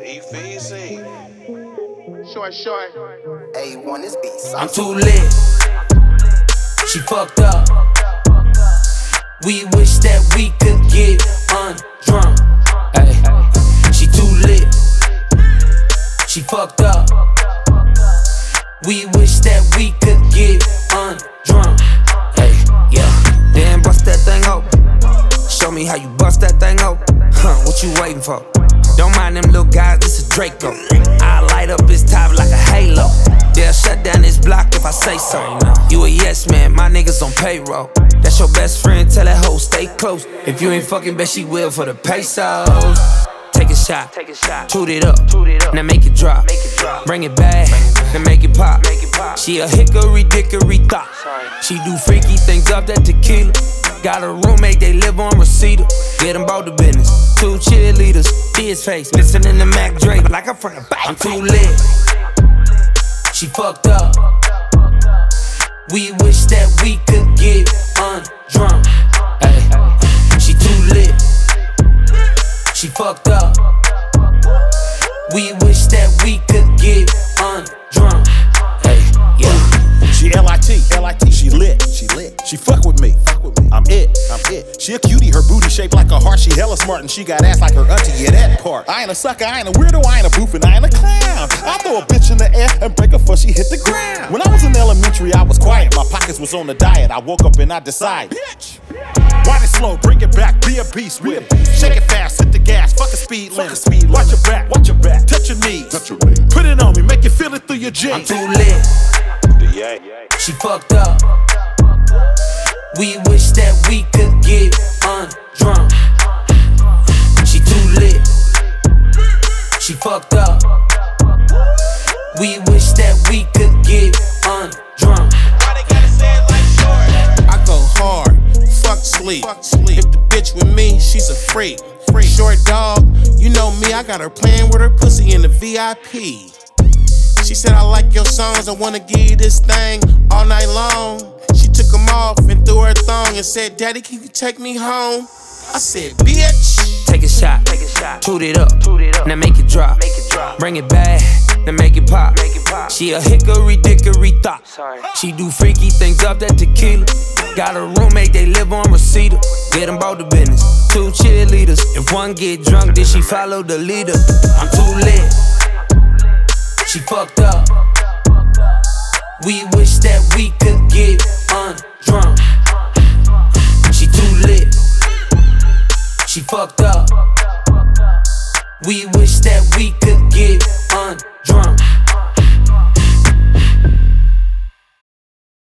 EVZ. Short. A1 is beast. I'm too lit. She fucked up. We wish that we could get undrunk. Ay, she too lit. She fucked up. We wish that we could get undrunk. Hey, yeah. Then bust that thing open. Show me how you bust that thing open. What you waiting for? Don't mind them little guys, this is Draco. I light up his top like a halo. They'll shut down this block if I say so. You a yes man, my niggas on payroll. That's your best friend, tell that hoe stay close. If you ain't fucking, bet she will for the pesos. Take a shot, toot it up, now make it drop. Bring it back, then make it pop. She a hickory dickory thought. She do freaky things up that tequila. Got a roommate, they live on Reseda. Get them bout the business. 2 cheerleaders, his face, missing in the Mac Drake. Like I'm from the back. I'm too lit. She fucked up. We wish that we could get undrunk. Ay, she too lit. She fucked up. We wish that we could get undrunk. Hey, yeah. She L-I-T, she lit. She fuck with me. I'm it. She a cutie, her booty shaped like a heart. She hella smart and she got ass like her auntie, yeah, that part. I ain't a sucker, I ain't a weirdo, I ain't a boof and I ain't a clown. I throw a bitch in the air and break her before she hit the ground. When I was in elementary, I was quiet, my pockets was on the diet. I woke up and I decided, bitch, wind it slow, bring it back, be a beast with it. Shake it fast, hit the gas, fuck a speed limit. Watch your back, touch your knees. Put it on me, make you feel it through your jeans. I'm too lit. She fucked up. We wish that we could get undrunk. She too lit. She fucked up. We wish that we could get undrunk. I go hard, fuck sleep. If the bitch with me, she's a freak. Short dog, you know me, I got her playing with her pussy in the VIP. She said, I like your songs, I wanna give you this thing all night long. She took them off and threw her thong and said, Daddy, can you take me home? I said, bitch. Take a shot, toot it up, now make it drop. Bring it back, now make it pop. She a hickory dickory thought. She do freaky things up that tequila. Got a roommate, they live on Reseda. Get them bout the business. 2 cheerleaders. If one get drunk, then she follow the leader. I'm too lit. She fucked up. We wish that we could get undrunk. She too lit. She fucked up. We wish that we could